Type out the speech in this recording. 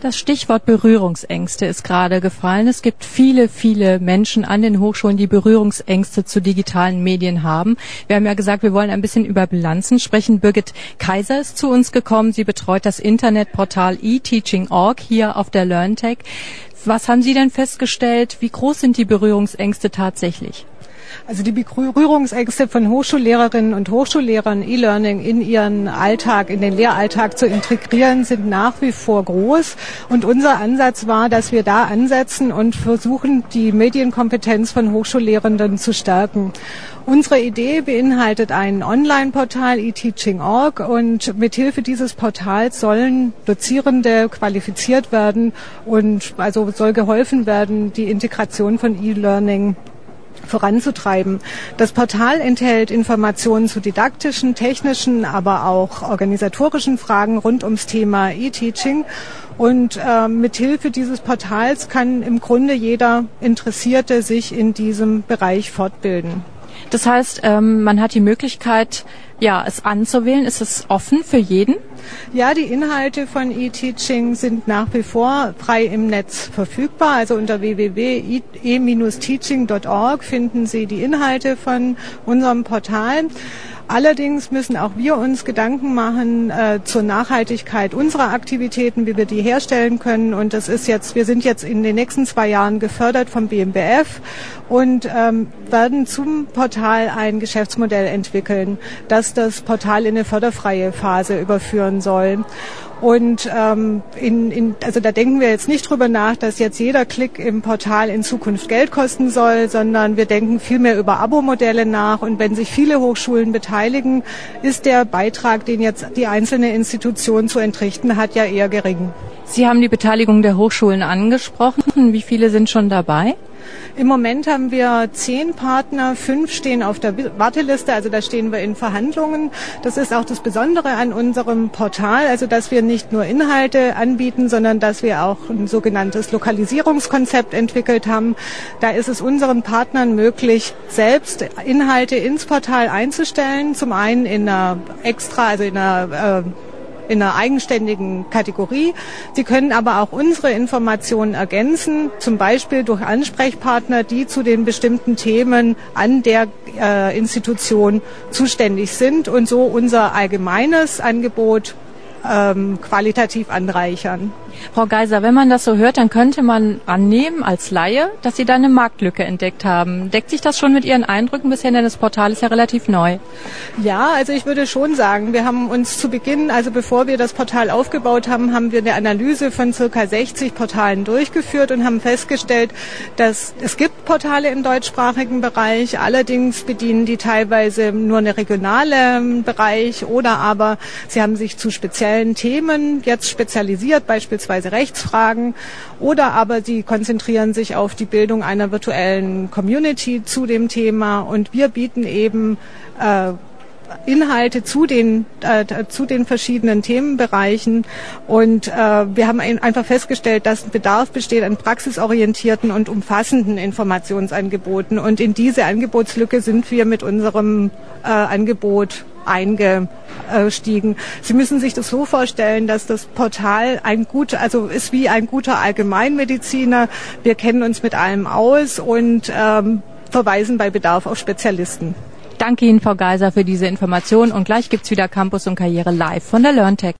Das Stichwort Berührungsängste ist gerade gefallen. Es gibt viele, viele Menschen an den Hochschulen, die Berührungsängste zu digitalen Medien haben. Wir haben ja gesagt, wir wollen ein bisschen über Bilanzen sprechen. Birgit Kaiser ist zu uns gekommen. Sie betreut das Internetportal eTeaching.org hier auf der LearnTech. Was haben Sie denn festgestellt? Wie groß sind die Berührungsängste tatsächlich? Also die Berührungsängste von Hochschullehrerinnen und Hochschullehrern, E-Learning in ihren Alltag, in den Lehralltag zu integrieren, sind nach wie vor groß. Und unser Ansatz war, dass wir da ansetzen und versuchen, die Medienkompetenz von Hochschullehrenden zu stärken. Unsere Idee beinhaltet ein Online-Portal eTeaching.org und mithilfe dieses Portals sollen Dozierende qualifiziert werden und also soll geholfen werden, die Integration von E-Learning voranzutreiben. Das Portal enthält Informationen zu didaktischen, technischen, aber auch organisatorischen Fragen rund ums Thema E-Teaching. Und mithilfe dieses Portals kann im Grunde jeder Interessierte sich in diesem Bereich fortbilden. Das heißt, man hat die Möglichkeit, es anzuwählen. Ist es offen für jeden? Ja, die Inhalte von eTeaching sind nach wie vor frei im Netz verfügbar. Also unter www.e-teaching.org finden Sie die Inhalte von unserem Portal. Allerdings müssen auch wir uns Gedanken machen zur Nachhaltigkeit unserer Aktivitäten, wie wir die herstellen können. Und wir sind jetzt in den nächsten 2 Jahren gefördert vom BMBF und werden zum Portal ein Geschäftsmodell entwickeln, das das Portal in eine förderfreie Phase überführen soll. Und also da denken wir jetzt nicht drüber nach, dass jetzt jeder Klick im Portal in Zukunft Geld kosten soll, sondern wir denken vielmehr über Abo-Modelle nach. Und wenn sich viele Hochschulen beteiligen, ist der Beitrag, den jetzt die einzelne Institution zu entrichten hat, ja eher gering. Sie haben die Beteiligung der Hochschulen angesprochen. Wie viele sind schon dabei? Im Moment haben wir 10 Partner, 5 stehen auf der Warteliste, also da stehen wir in Verhandlungen. Das ist auch das Besondere an unserem Portal, also dass wir nicht nur Inhalte anbieten, sondern dass wir auch ein sogenanntes Lokalisierungskonzept entwickelt haben. Da ist es unseren Partnern möglich, selbst Inhalte ins Portal einzustellen, zum einen in einer eigenständigen Kategorie. Sie können aber auch unsere Informationen ergänzen, zum Beispiel durch Ansprechpartner, die zu den bestimmten Themen an der Institution zuständig sind und so unser allgemeines Angebot qualitativ anreichern. Frau Geiser, wenn man das so hört, dann könnte man annehmen als Laie, dass Sie da eine Marktlücke entdeckt haben. Deckt sich das schon mit Ihren Eindrücken bisher, denn das Portal ist ja relativ neu? Ja, also ich würde schon sagen, wir haben uns zu Beginn, also bevor wir das Portal aufgebaut haben, haben wir eine Analyse von ca. 60 Portalen durchgeführt und haben festgestellt, dass es gibt Portale im deutschsprachigen Bereich, allerdings bedienen die teilweise nur eine regionale Bereich oder aber sie haben sich zu speziellen Themen jetzt spezialisiert, beispielsweise Rechtsfragen, oder aber sie konzentrieren sich auf die Bildung einer virtuellen Community zu dem Thema und wir bieten eben Inhalte zu den verschiedenen Themenbereichen und wir haben einfach festgestellt, dass Bedarf besteht an praxisorientierten und umfassenden Informationsangeboten und in diese Angebotslücke sind wir mit unserem Angebot eingestiegen. Sie müssen sich das so vorstellen, dass das Portal ist wie ein guter Allgemeinmediziner. Wir kennen uns mit allem aus und verweisen bei Bedarf auf Spezialisten. Danke Ihnen, Frau Geiser, für diese Information und gleich gibt's wieder Campus und Karriere live von der LearnTech.